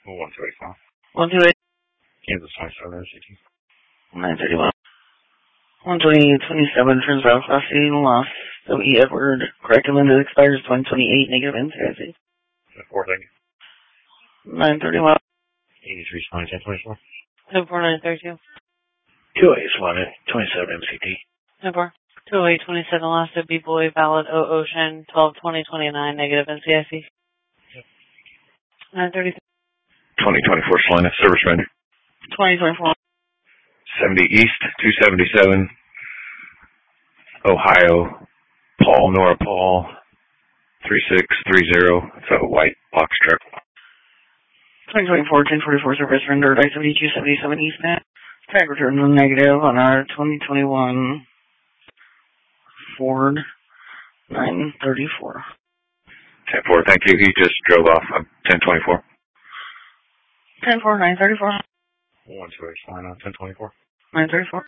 135. 128. Kansas 27 RCT. 931. 12827 turns out Class C loss. W.E. Edward. Correct amended expires 2028. Negative NCIC. 4, thank you. 931. 83 Spine 1024. 14932. 208 Swan at 27 MCT. 94. 20827 loss to B-Boy valid O Ocean 12/20/29 negative NCIC. 933. 2024 Salina service render. 2024. 70 East 277. Ohio. Paul, Nora Paul. 3630. It's a white box truck. 2024 1044 service rendered I-72 77 East Net. Tag return negative on our 2021 Ford 934. 10-4, thank you. He just drove off. 1024. 10-4, 934. 128 Salina 1024. 934.